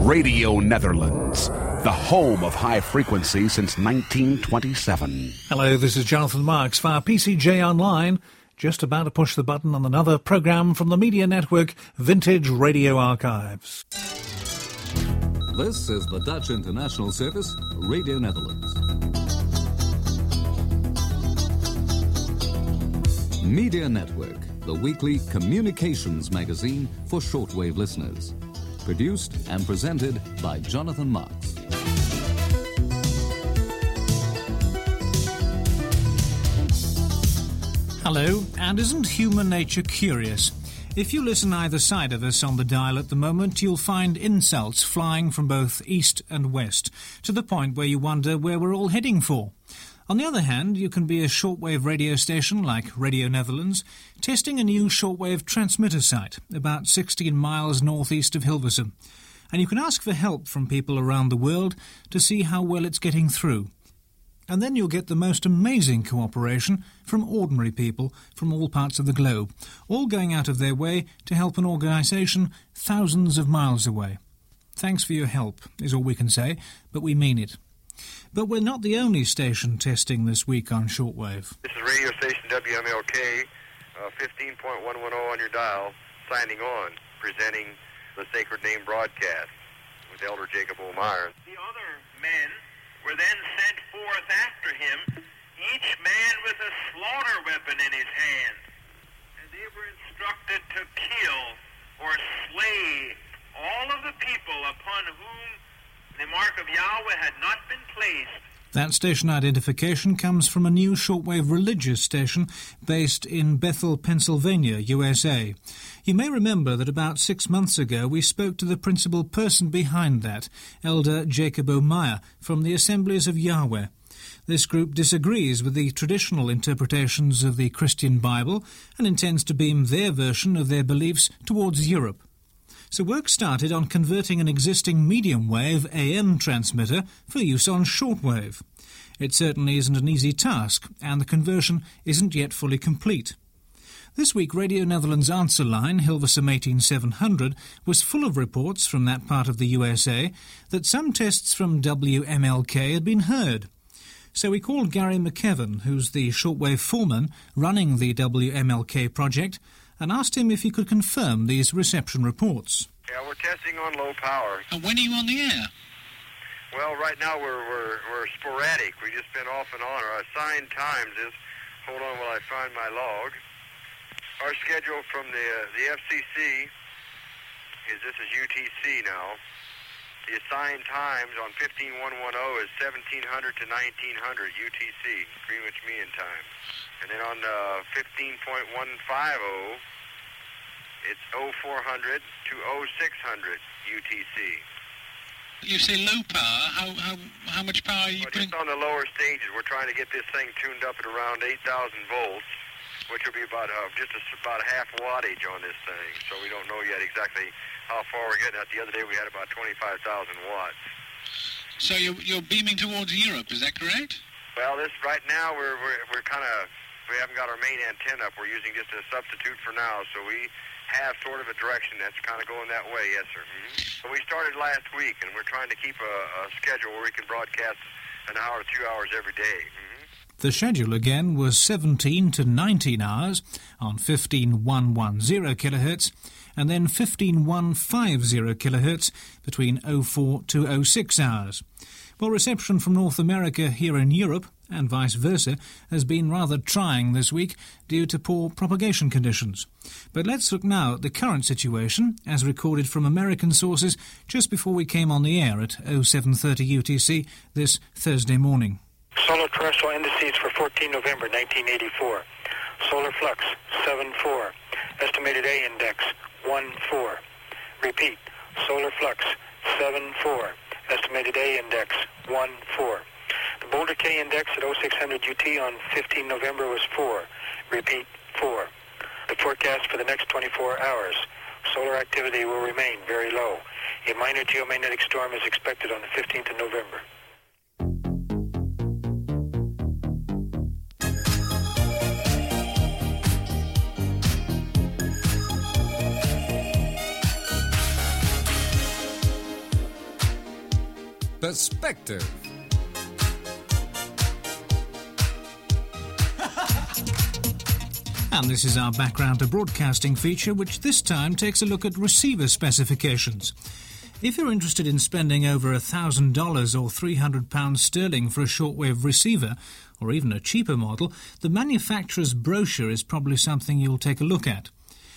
Radio Netherlands, the home of high frequency since 1927. Hello, this is Jonathan Marks via PCJ Online. Just about to push the button on another programme from the media network Vintage Radio Archives. This is the Dutch International Service, Radio Netherlands. Media Network, the weekly communications magazine for shortwave listeners. Produced and presented by Jonathan Marks. Hello, and isn't human nature curious? If you listen either side of us on the dial at the moment, you'll find insults flying from both east and west, to the point where you wonder where we're all heading for. On the other hand, you can be a shortwave radio station like Radio Netherlands, testing a new shortwave transmitter site about 16 miles northeast of Hilversum. And you can ask for help from people around the world to see how well it's getting through. And then you'll get the most amazing cooperation from ordinary people from all parts of the globe, all going out of their way to help an organisation thousands of miles away. Thanks for your help, is all we can say, but we mean it. But we're not the only station testing this week on shortwave. This is radio station WMLK, 15.110 on your dial, signing on, presenting the Sacred Name broadcast with Elder Jacob O'Meara. The other men were then sent forth after him, each man with a slaughter weapon in his hand. And they were instructed to kill or slay all of the people upon whom the mark of Yahweh had not been placed. That station identification comes from a new shortwave religious station based in Bethel, Pennsylvania, USA. You may remember that about 6 months ago we spoke to the principal person behind that, Elder Jacob O'Meara, from the Assemblies of Yahweh. This group disagrees with the traditional interpretations of the Christian Bible and intends to beam their version of their beliefs towards Europe. So work started on converting an existing medium-wave AM transmitter for use on shortwave. It certainly isn't an easy task, and the conversion isn't yet fully complete. This week, Radio Netherlands' answer line, Hilversum 18700, was full of reports from that part of the USA that some tests from WMLK had been heard. So we called Gary McKevan, who's the shortwave foreman running the WMLK project, and asked him if he could confirm these reception reports. Yeah, we're testing on low power. And when are you on the air? Well, right now we're sporadic. We've just been off and on. Our assigned times is, hold on while I find my log. Our schedule from the FCC is, this is UTC now. The assigned times on 15110 is 1700 to 1900 UTC, Greenwich Mean Time. And then on 15.150, it's 0400 to 0600 UTC. You say low power. How much power are you putting? Just on the lower stages, we're trying to get this thing tuned up at around 8,000 volts, which will be about about half wattage on this thing. So we don't know yet exactly how far we're getting at. The other day we had about 25,000 watts. So you're beaming towards Europe, is that correct? Well, this right now we're kind of, we haven't got our main antenna up. We're using just a substitute for now, so we have sort of a direction that's kind of going that way, yes, sir. Mm-hmm. So we started last week, and we're trying to keep a schedule where we can broadcast an hour to 2 hours every day. Mm-hmm. The schedule again was 17 to 19 hours on 15110 kHz, and then 15150 kHz between 04 to 06 hours. Well, reception from North America here in Europe, and vice versa, has been rather trying this week due to poor propagation conditions. But let's look now at the current situation, as recorded from American sources just before we came on the air at 0730 UTC this Thursday morning. Solar terrestrial indices for 14 November 1984. Solar flux 7.4. Estimated A index 1.4. Repeat. Solar flux 7.4. Estimated A index 1.4. The Boulder K index at 0600 UT on 15 November was 4. Repeat, 4. The forecast for the next 24 hours. Solar activity will remain very low. A minor geomagnetic storm is expected on the 15th of November. Perspective. And this is our Background to Broadcasting feature, which this time takes a look at receiver specifications. If you're interested in spending over $1,000 or £300 sterling for a shortwave receiver, or even a cheaper model, the manufacturer's brochure is probably something you'll take a look at.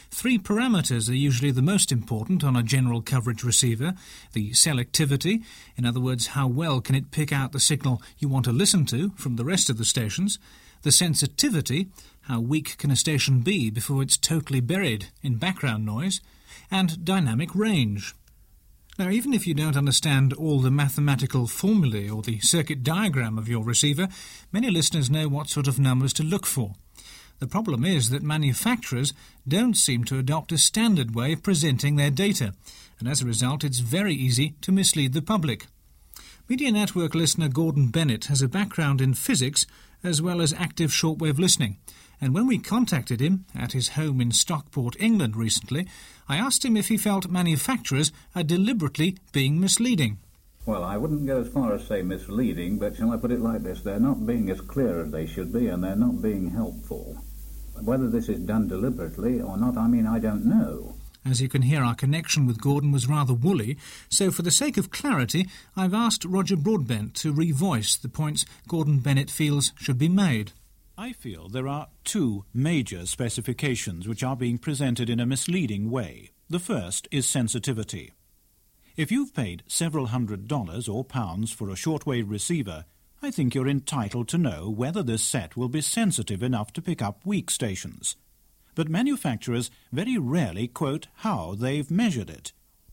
3 parameters are usually the most important on a general coverage receiver: the selectivity, in other words, how well can it pick out the signal you want to listen to from the rest of the stations; the sensitivity, how weak can a station be before it's totally buried in background noise; and dynamic range. Now, even if you don't understand all the mathematical formulae or the circuit diagram of your receiver, many listeners know what sort of numbers to look for. The problem is that manufacturers don't seem to adopt a standard way of presenting their data, and as a result it's very easy to mislead the public. Media Network listener Gordon Bennett has a background in physics as well as active shortwave listening, and when we contacted him at his home in Stockport, England recently, I asked him if he felt manufacturers are deliberately being misleading. Well, I wouldn't go as far as say misleading, but shall I put it like this: they're not being as clear as they should be, and they're not being helpful. Whether this is done deliberately or not, I don't know. As you can hear, our connection with Gordon was rather woolly, so for the sake of clarity, I've asked Roger Broadbent to revoice the points Gordon Bennett feels should be made. I feel there are 2 major specifications which are being presented in a misleading way. The first is sensitivity. If you've paid several $100s or pounds for a shortwave receiver, I think you're entitled to know whether this set will be sensitive enough to pick up weak stations. But manufacturers very rarely quote how they've measured it.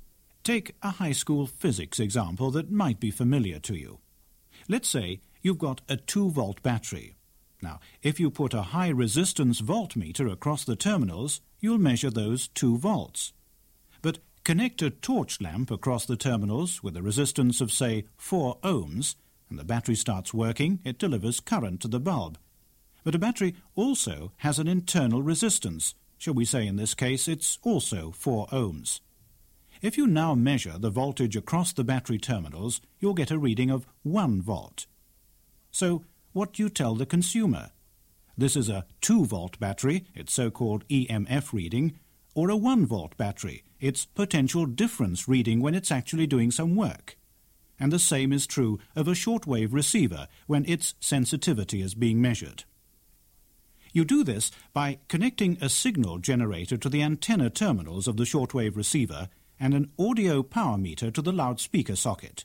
Take a high school physics example that might be familiar to you. Let's say you've got a 2-volt battery. Now, if you put a high-resistance voltmeter across the terminals, you'll measure those 2 volts. But connect a torch lamp across the terminals with a resistance of, say, 4 ohms, and the battery starts working, it delivers current to the bulb. But a battery also has an internal resistance. Shall we say in this case it's also 4 ohms. If you now measure the voltage across the battery terminals, you'll get a reading of 1 volt. So, what do you tell the consumer? This is a 2-volt battery, its so-called EMF reading, or a 1-volt battery, its potential difference reading when it's actually doing some work. And the same is true of a shortwave receiver when its sensitivity is being measured. You do this by connecting a signal generator to the antenna terminals of the shortwave receiver and an audio power meter to the loudspeaker socket.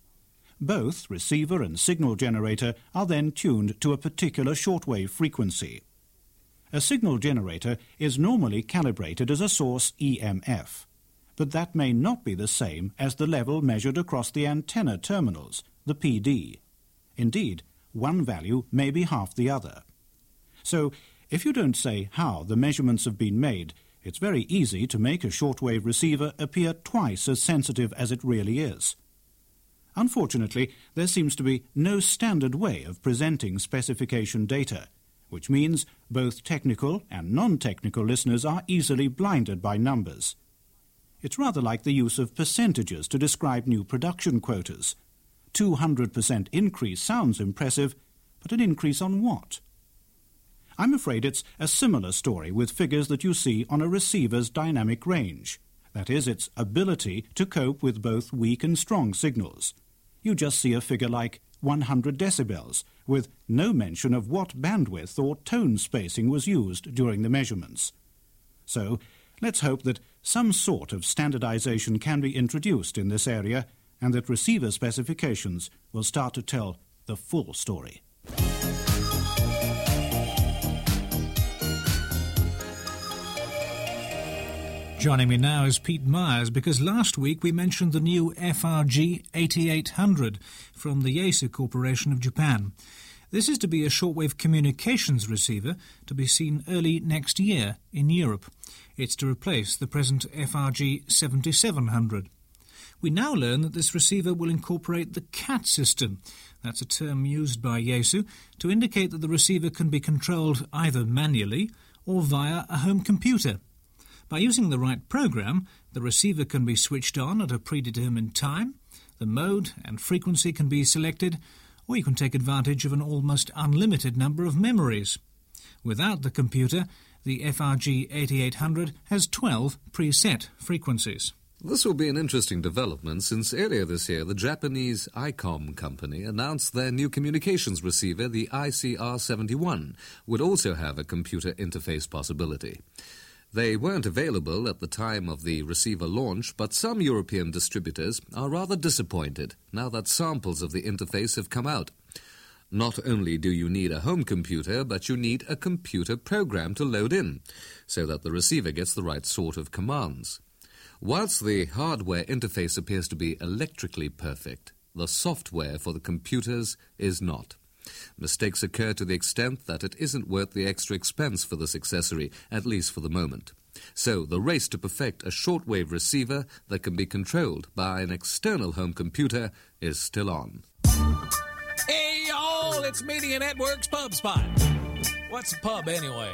Both receiver and signal generator are then tuned to a particular shortwave frequency. A signal generator is normally calibrated as a source EMF, but that may not be the same as the level measured across the antenna terminals, the PD. Indeed, one value may be half the other. So, if you don't say how the measurements have been made, it's very easy to make a shortwave receiver appear twice as sensitive as it really is. Unfortunately, there seems to be no standard way of presenting specification data, which means both technical and non-technical listeners are easily blinded by numbers. It's rather like the use of percentages to describe new production quotas. 200% increase sounds impressive, but an increase on what? I'm afraid it's a similar story with figures that you see on a receiver's dynamic range. That is, its ability to cope with both weak and strong signals. You just see a figure like 100 decibels, with no mention of what bandwidth or tone spacing was used during the measurements. So, let's hope that some sort of standardization can be introduced in this area, and that receiver specifications will start to tell the full story. Joining me now is Pete Myers, because last week we mentioned the new FRG 8800 from the Yaesu Corporation of Japan. This is to be a shortwave communications receiver to be seen early next year in Europe. It's to replace the present FRG 7700. We now learn that this receiver will incorporate the CAT system. That's a term used by Yaesu to indicate that the receiver can be controlled either manually or via a home computer. By using the right program, the receiver can be switched on at a predetermined time, The mode and frequency can be selected, or you can take advantage of an almost unlimited number of memories. Without the computer, the FRG 8800 has 12 preset frequencies. This will be an interesting development since earlier this year the Japanese ICOM company announced their new communications receiver, the ICR-71, would also have a computer interface possibility. They weren't available at the time of the receiver launch, but some European distributors are rather disappointed now that samples of the interface have come out. Not only do you need a home computer, but you need a computer program to load in, so that the receiver gets the right sort of commands. Whilst the hardware interface appears to be electrically perfect, the software for the computers is not. Mistakes occur to the extent that it isn't worth the extra expense for this accessory, at least for the moment. So the race to perfect a shortwave receiver that can be controlled by an external home computer is still on. Hey, y'all, it's Media Network's Pub Spot. What's a pub, anyway?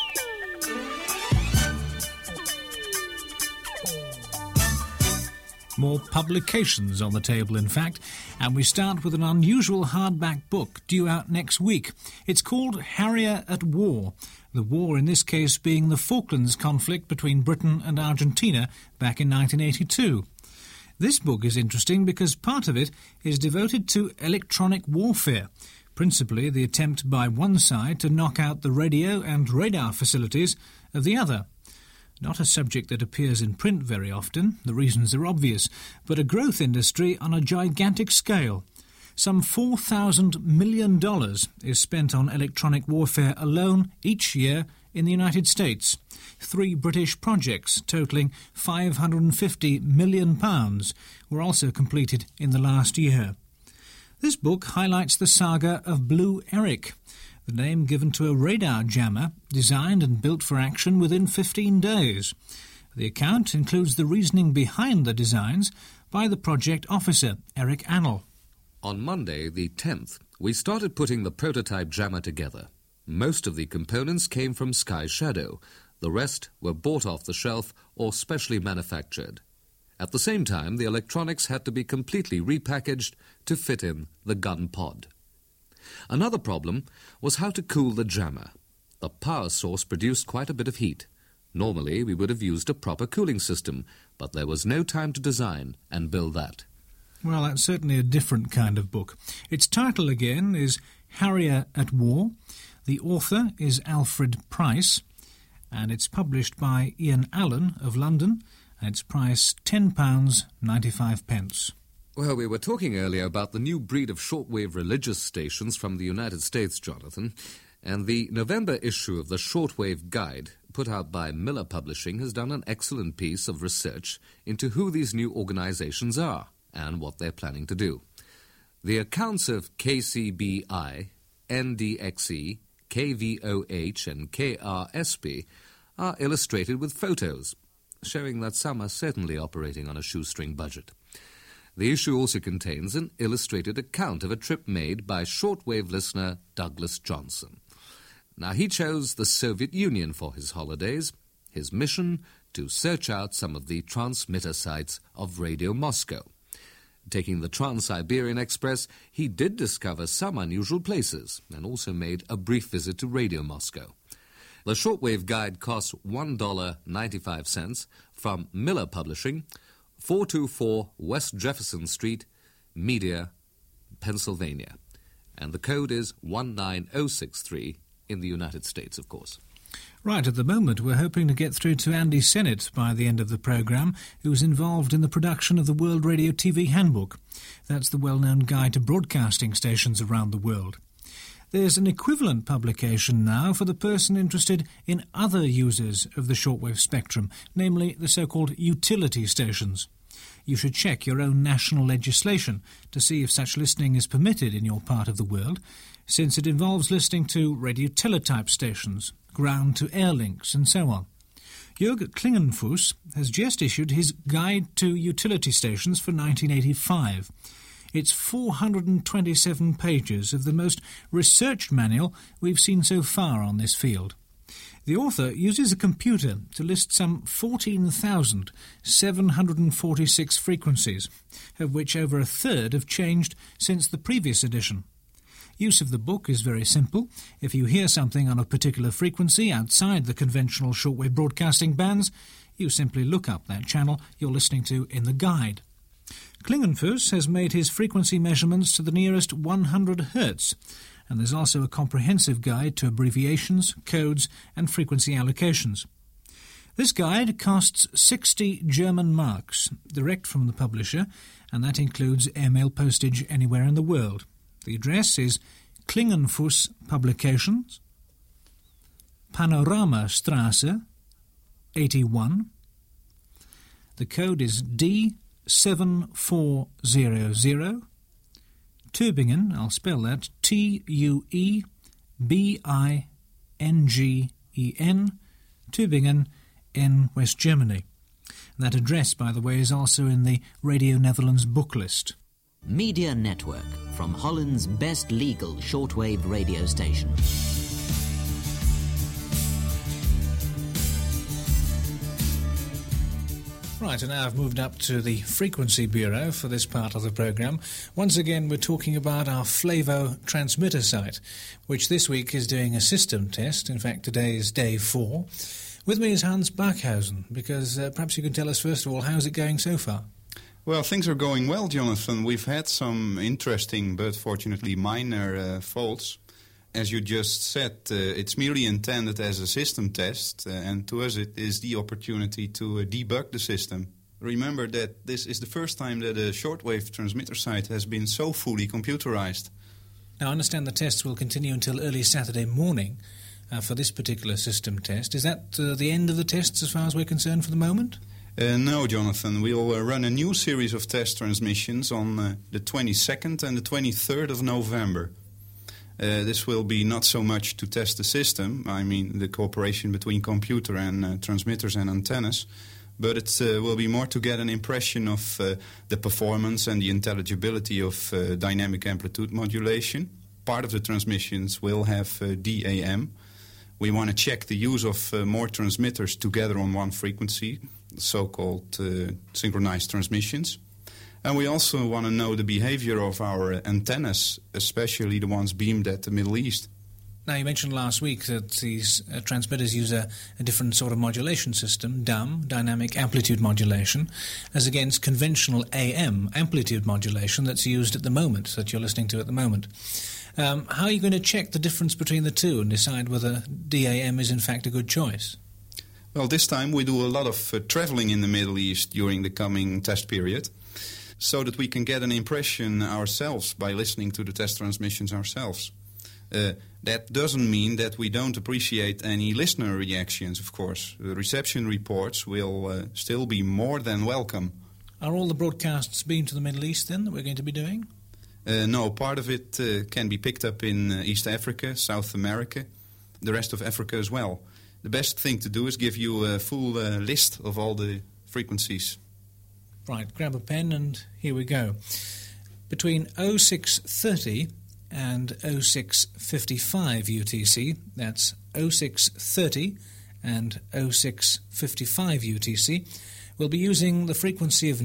More publications on the table, in fact, and we start with an unusual hardback book due out next week. It's called Harrier at War, the war in this case being the Falklands conflict between Britain and Argentina back in 1982. This book is interesting because part of it is devoted to electronic warfare, principally the attempt by one side to knock out the radio and radar facilities of the other. Not a subject that appears in print very often, the reasons are obvious, but a growth industry on a gigantic scale. Some $4,000 million is spent on electronic warfare alone each year in the United States. 3 British projects totalling £550 million were also completed in the last year. This book highlights the saga of Blue Eric, the name given to a radar jammer designed and built for action within 15 days. The account includes the reasoning behind the designs by the project officer, Eric Annell. On Monday, the 10th, we started putting the prototype jammer together. Most of the components came from Sky Shadow. The rest were bought off the shelf or specially manufactured. At the same time, the electronics had to be completely repackaged to fit in the gun pod. Another problem was how to cool the jammer. The power source produced quite a bit of heat. Normally, we would have used a proper cooling system, but there was no time to design and build that. Well, that's certainly a different kind of book. Its title, again, is Harrier at War. The author is Alfred Price, and it's published by Ian Allen of London, and its price £10.95. Well, we were talking earlier about the new breed of shortwave religious stations from the United States, Jonathan, and the November issue of the Shortwave Guide, put out by Miller Publishing, has done an excellent piece of research into who these new organizations are and what they're planning to do. The accounts of KCBI, NDXE, KVOH and KRSP are illustrated with photos, showing that some are certainly operating on a shoestring budget. The issue also contains an illustrated account of a trip made by shortwave listener Douglas Johnson. Now, he chose the Soviet Union for his holidays, his mission to search out some of the transmitter sites of Radio Moscow. Taking the Trans-Siberian Express, he did discover some unusual places and also made a brief visit to Radio Moscow. The Shortwave Guide costs $1.95 from Miller Publishing, 424 West Jefferson Street, Media, Pennsylvania. And the code is 19063 in the United States, of course. Right, at the moment we're hoping to get through to Andy Sennett by the end of the programme, who's involved in the production of the World Radio TV Handbook. That's the well-known guide to broadcasting stations around the world. There's an equivalent publication now for the person interested in other users of the shortwave spectrum, namely the so-called utility stations. You should check your own national legislation to see if such listening is permitted in your part of the world, since it involves listening to radio teletype stations, ground-to-air links, and so on. Jörg Klingenfuss has just issued his Guide to Utility Stations for 1985. It's 427 pages of the most researched manual we've seen so far on this field. The author uses a computer to list some 14,746 frequencies, of which over a third have changed since the previous edition. Use of the book is very simple. If you hear something on a particular frequency outside the conventional shortwave broadcasting bands, you simply look up that channel you're listening to in the guide. Klingenfuss has made his frequency measurements to the nearest 100 Hz, and there's also a comprehensive guide to abbreviations, codes and frequency allocations. This guide costs 60 German marks, direct from the publisher, and that includes airmail postage anywhere in the world. The address is Klingenfuss Publications, Panoramastraße, 81. The code is D7400. Tübingen, I'll spell that, Tuebingen, Tübingen in West Germany. That address, by the way, is also in the Radio Netherlands book list. Media Network, from Holland's best legal shortwave radio station. Right, and now I've moved up to the Frequency Bureau for this part of the programme. Once again, we're talking about our Flavo transmitter site, which this week is doing a system test. In fact, today is day 4. With me is Hans Bachhausen, because perhaps you can tell us, first of all, how's it going so far? Well, things are going well, Jonathan. We've had some interesting but fortunately minor faults. As you just said, it's merely intended as a system test, and to us it is the opportunity to debug the system. Remember that this is the first time that a shortwave transmitter site has been so fully computerized. Now, I understand the tests will continue until early Saturday morning for this particular system test. Is that the end of the tests as far as we're concerned for the moment? No, Jonathan. We'll run a new series of test transmissions on the 22nd and the 23rd of November. This will be not so much to test the system, I mean the cooperation between computer and transmitters and antennas, but it will be more to get an impression of the performance and the intelligibility of dynamic amplitude modulation. Part of the transmissions will have DAM. We want to check the use of more transmitters together on one frequency, so-called synchronized transmissions. And we also want to know the behavior of our antennas, especially the ones beamed at the Middle East. Now, you mentioned last week that these transmitters use a different sort of modulation system, DAM, dynamic amplitude modulation, as against conventional AM, amplitude modulation, that's used at the moment, that you're listening to at the moment. How are you going to check the difference between the two and decide whether DAM is in fact a good choice? Well, this time we do a lot of traveling in the Middle East during the coming test period, so that we can get an impression ourselves by listening to the test transmissions ourselves. That doesn't mean that we don't appreciate any listener reactions, of course. The reception reports will still be more than welcome. Are all the broadcasts beamed to the Middle East, then, that we're going to be doing? No, part of it can be picked up in East Africa, South America, the rest of Africa as well. The best thing to do is give you a full list of all the frequencies. Right, grab a pen and here we go. Between 0630 and 0655 UTC, that's 0630 and 0655 UTC, we'll be using the frequency of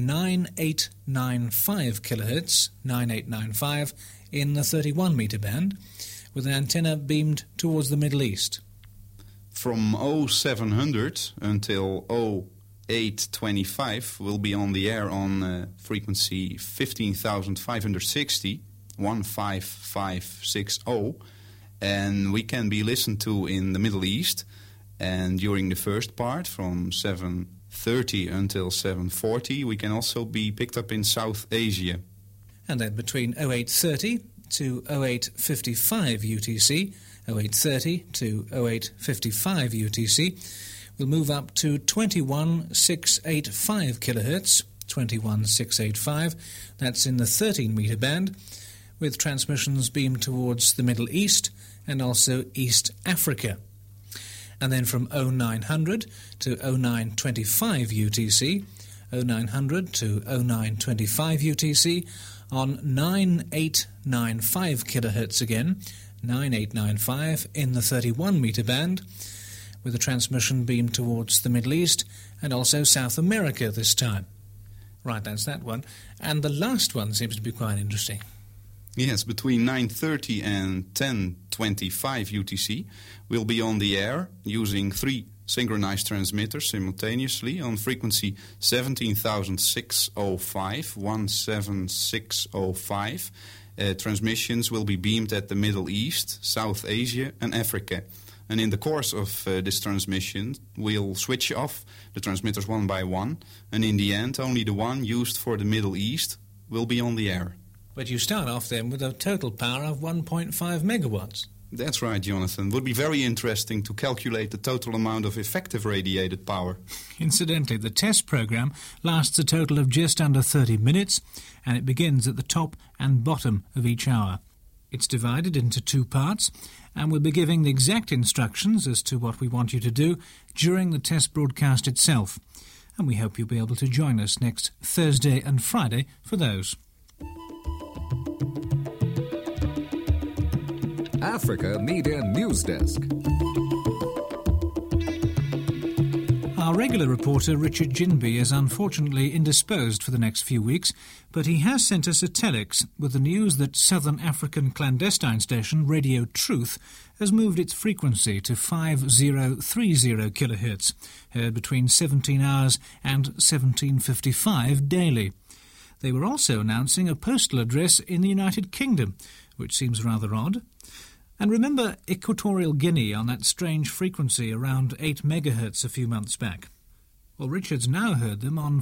9895 kHz, 9895, in the 31 meter band, with an antenna beamed towards the Middle East. From 0700 until 0825 will be on the air on frequency 15,560, 15560, and we can be listened to in the Middle East. And during the first part, from 7:30 until 7:40, we can also be picked up in South Asia. And then between 0830 to 0855 UTC, 0830 to 0855 UTC, we'll move up to 21685 kHz, 21685, that's in the 13 meter band, with transmissions beamed towards the Middle East and also East Africa. And then from 0900 to 0925 UTC, 0900 to 0925 UTC, on 9895 kHz again, 9895 in the 31 meter band, with a transmission beamed towards the Middle East and also South America this time. Right, that's that one. And the last one seems to be quite interesting. Yes, between 9:30 and 10:25 UTC, we'll be on the air using 3 synchronized transmitters simultaneously on frequency 17,605. Transmissions will be beamed at the Middle East, South Asia and Africa. And in the course of this transmission, we'll switch off the transmitters one by one, and in the end, only the one used for the Middle East will be on the air. But you start off then with a total power of 1.5 megawatts. That's right, Jonathan. Would be very interesting to calculate the total amount of effective radiated power. Incidentally, the test program lasts a total of just under 30 minutes, and it begins at the top and bottom of each hour. It's divided into 2 parts, and we'll be giving the exact instructions as to what we want you to do during the test broadcast itself. And we hope you'll be able to join us next Thursday and Friday for those. Africa Media News Desk. Our regular reporter Richard Ginby is unfortunately indisposed for the next few weeks, but he has sent us a telex with the news that Southern African clandestine station Radio Truth has moved its frequency to 5030 kHz, heard between 17 hours and 17:55 daily. They were also announcing a postal address in the United Kingdom, which seems rather odd. And remember Equatorial Guinea on that strange frequency around 8 megahertz a few months back? Well, Richard's now heard them on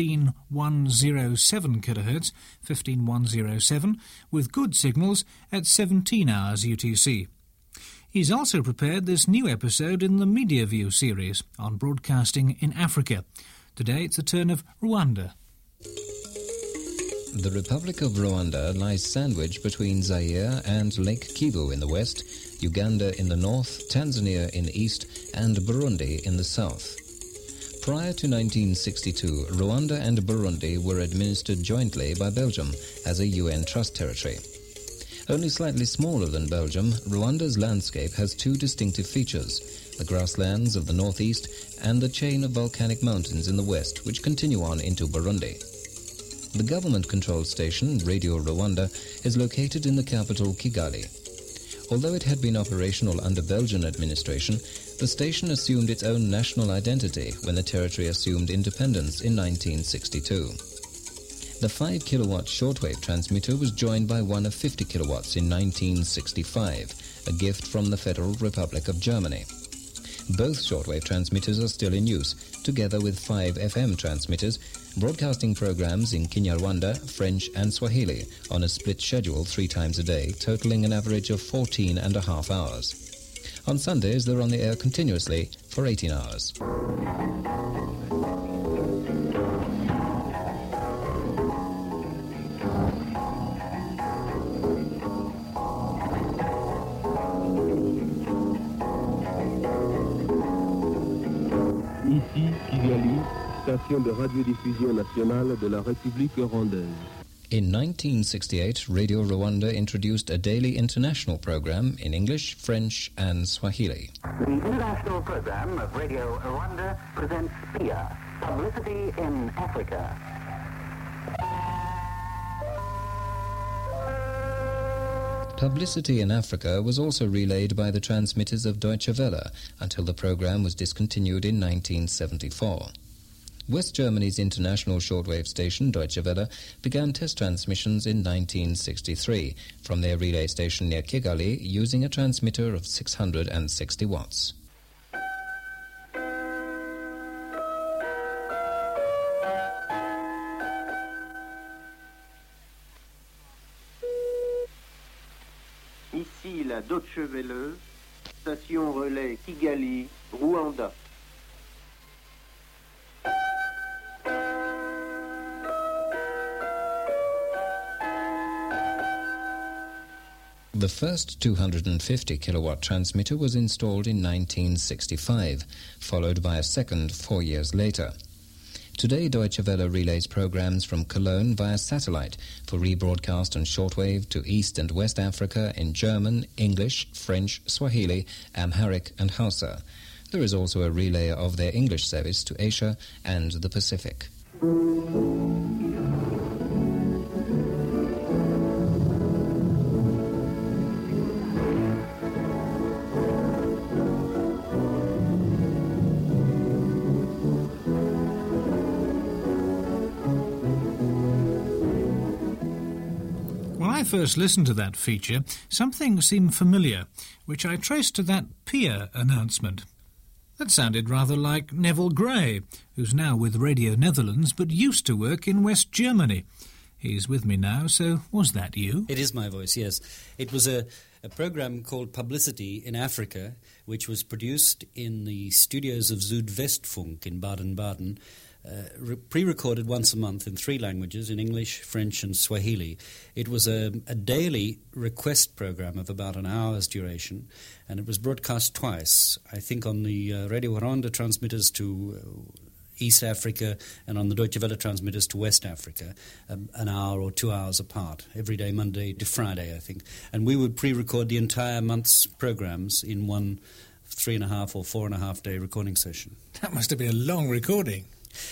15107 kHz, 15107, with good signals at 17 hours UTC. He's also prepared this new episode in the Media View series on broadcasting in Africa. Today it's the turn of Rwanda. The Republic of Rwanda lies sandwiched between Zaire and Lake Kivu in the west, Uganda in the north, Tanzania in the east, and Burundi in the south. Prior to 1962, Rwanda and Burundi were administered jointly by Belgium as a UN trust territory. Only slightly smaller than Belgium, Rwanda's landscape has 2 distinctive features: the grasslands of the northeast and the chain of volcanic mountains in the west, which continue on into Burundi. The government-controlled station, Radio Rwanda, is located in the capital, Kigali. Although it had been operational under Belgian administration, the station assumed its own national identity when the territory assumed independence in 1962. The 5-kilowatt shortwave transmitter was joined by one of 50 kilowatts in 1965, a gift from the Federal Republic of Germany. Both shortwave transmitters are still in use, together with 5 FM transmitters, broadcasting programs in Kinyarwanda, French and Swahili on a split schedule 3 times a day, totaling an average of 14.5 hours. On Sundays, they're on the air continuously for 18 hours. Ici, Kigali, station de radiodiffusion nationale de la République rwandaise. In 1968, Radio Rwanda introduced a daily international program in English, French and Swahili. The international program of Radio Rwanda presents PIA, Publicity in Africa. Publicity in Africa was also relayed by the transmitters of Deutsche Welle until the program was discontinued in 1974. West Germany's international shortwave station, Deutsche Welle, began test transmissions in 1963 from their relay station near Kigali using a transmitter of 660 watts. Ici la Deutsche Welle, station relais Kigali, Rwanda. The first 250 kilowatt transmitter was installed in 1965, followed by a second 4 years later. Today, Deutsche Welle relays programs from Cologne via satellite for rebroadcast on shortwave to East and West Africa in German, English, French, Swahili, Amharic and Hausa. There is also a relay of their English service to Asia and the Pacific. When I first listened to that feature, something seemed familiar, which I traced to that Pia announcement. That sounded rather like Neville Gray, who's now with Radio Netherlands but used to work in West Germany. He's with me now, so was that you? It is my voice, yes. It was a program called Publicity in Africa, which was produced in the studios of Südwestfunk in Baden-Baden, pre-recorded once a month in 3 languages, in English, French and Swahili. It was a daily request program of about an hour's duration, and it was broadcast twice, I think on the Radio Rwanda transmitters to East Africa and on the Deutsche Welle transmitters to West Africa, an hour or 2 hours apart, every day, Monday to Friday, I think. And we would pre-record the entire month's programs in one 3.5 or 4.5 day recording session. That must have been a long recording.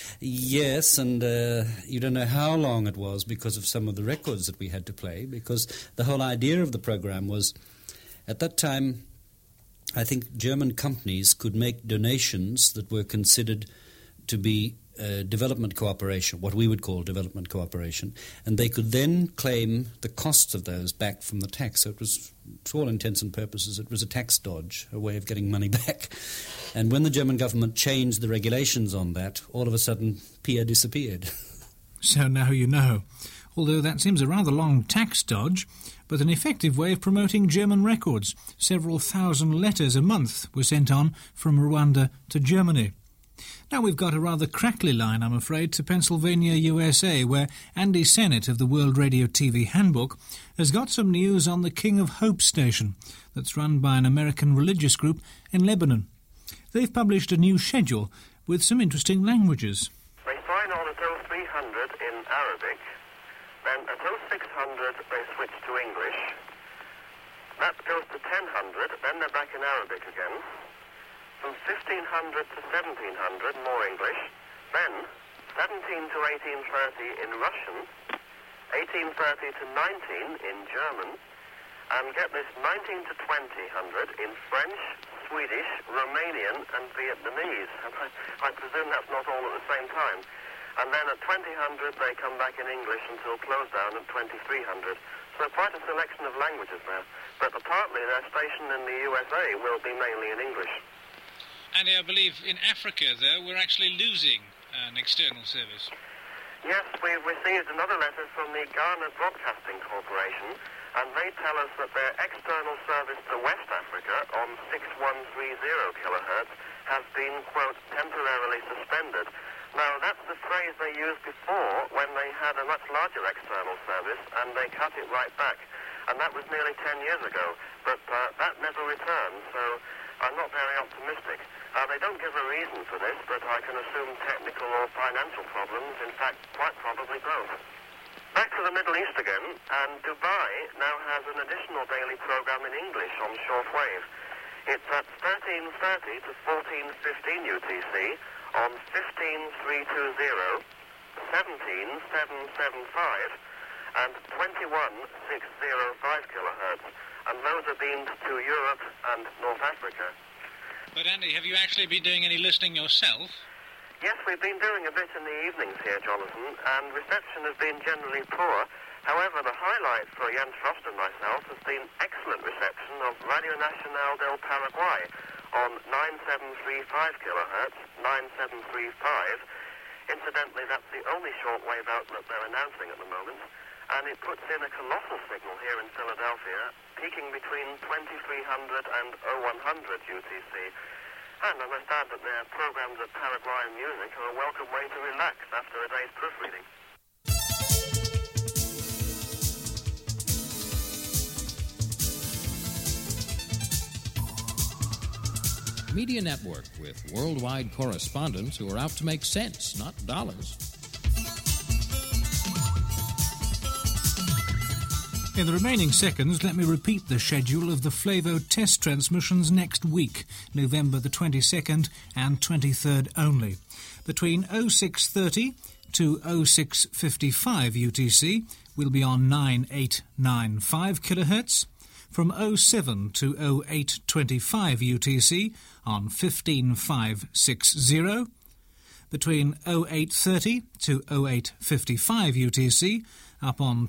Yes, and you don't know how long it was because of some of the records that we had to play, because the whole idea of the program was, at that time, I think German companies could make donations that were considered to be development cooperation, what we would call development cooperation, and they could then claim the costs of those back from the tax. So it was, to all intents and purposes, it was a tax dodge, a way of getting money back. And when the German government changed the regulations on that, all of a sudden, PIA disappeared. So now you know. Although that seems a rather long tax dodge, but an effective way of promoting German records. Several thousand letters a month were sent on from Rwanda to Germany. Now we've got a rather crackly line, I'm afraid, to Pennsylvania, USA, where Andy Sennett of the World Radio TV Handbook has got some news on the King of Hope station that's run by an American religious group in Lebanon. They've published a new schedule with some interesting languages. They sign on at 0300 in Arabic, then at 0600 they switch to English. That goes to 1000, then they're back in Arabic again. From 1500 to 1700, more English. Then 17 to 1830 in Russian, 1830 to 19 in German, and get this 19 to 2000 in French, Swedish, Romanian and Vietnamese. And I presume that's not all at the same time. And then at 2000 they come back in English until close down at 2300. So quite a selection of languages there. But partly their station in the USA will be mainly in English. Andy, I believe in Africa, though, we're actually losing an external service. Yes, we've received another letter from the Ghana Broadcasting Corporation, and they tell us that their external service to West Africa on 6130 kilohertz has been, quote, temporarily suspended. Now, that's the phrase they used before when they had a much larger external service, and they cut it right back. And that was nearly 10 years ago, but that never returned, so I'm not very optimistic. They don't give a reason for this, but I can assume technical or financial problems, in fact, quite probably both. Back to the Middle East again, and Dubai now has an additional daily program in English on shortwave. It's at 1330 to 1415 UTC on 15320, 17775, and 21605 kilohertz, and those are beamed to Europe and North Africa. But Andy, have you actually been doing any listening yourself? Yes, we've been doing a bit in the evenings here, Jonathan, and reception has been generally poor. However, the highlight for Jens Frost and myself has been excellent reception of Radio Nacional del Paraguay on 9735 kilohertz, 9735. Incidentally, that's the only shortwave outlet they're announcing at the moment, and it puts in a colossal signal here in Philadelphia, peaking between 2300 and 0100 UTC. And I must add that their programs of Paraguayan music are a welcome way to relax after a day's proofreading. Media Network with worldwide correspondents who are out to make cents, not dollars. In the remaining seconds, let me repeat the schedule of the Flavo test transmissions next week, November the 22nd and 23rd only. Between 0630 to 0655 UTC, we'll be on 9895 kHz. From 07 to 0825 UTC on 15560. Between 0830 to 0855 UTC, up on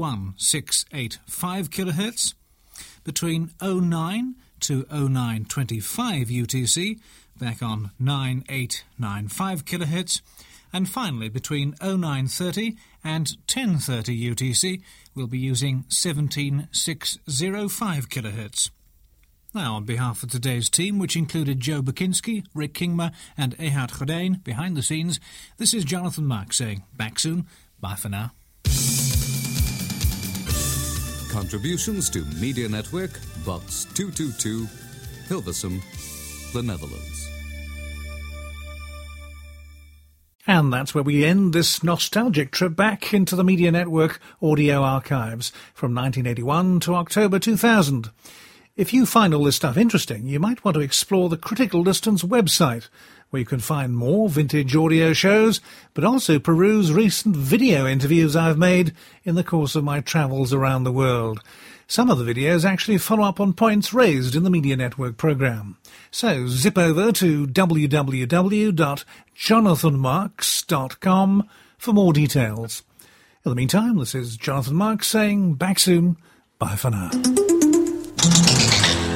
21685 kHz. Between 09 to 0925 UTC, back on 9895 kHz. And finally, between 0930 and 1030 UTC, we'll be using 17605 kHz. Now, on behalf of today's team, which included Joe Bakinski, Rick Kingma and Ehud Godin, behind the scenes, this is Jonathan Mark saying, back soon, bye for now. Contributions to Media Network, Box 222, Hilversum, the Netherlands. And that's where we end this nostalgic trip back into the Media Network audio archives from 1981 to October 2000. If you find all this stuff interesting, you might want to explore the Critical Distance website, where you can find more vintage audio shows, but also peruse recent video interviews I've made in the course of my travels around the world. Some of the videos actually follow up on points raised in the Media Network programme. So zip over to www.jonathanmarks.com for more details. In the meantime, this is Jonathan Marks saying back soon. Bye for now.